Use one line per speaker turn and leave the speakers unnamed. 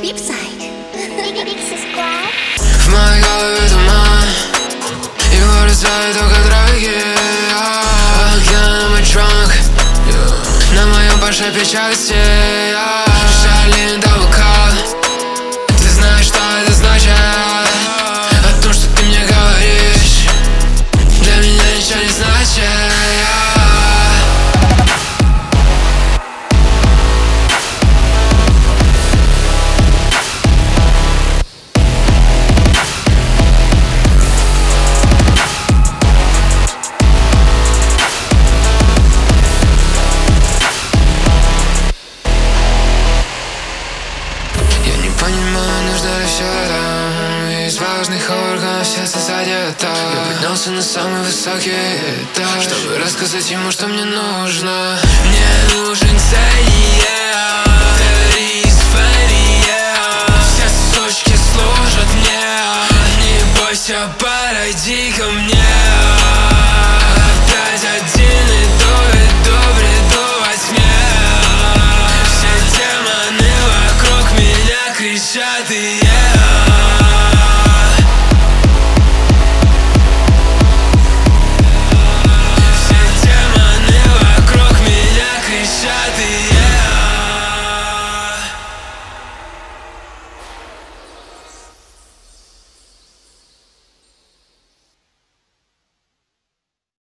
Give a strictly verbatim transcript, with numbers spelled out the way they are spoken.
В моей голове туман, его раздваивают только дороги. Океан мой trunk, на моем Порше печати. Шарлин да вулкан, ты знаешь, что это значит. О том, что ты мне говоришь, для меня ничего не значит. Понимаю, нужно ли все это? Из важных органов сердце задето. Я поднялся на самый высокий этаж, чтобы рассказать ему, что мне нужно. Мне нужен цель, террорист, фэри, все сучки служат мне. Не бойся, подойди ко мне.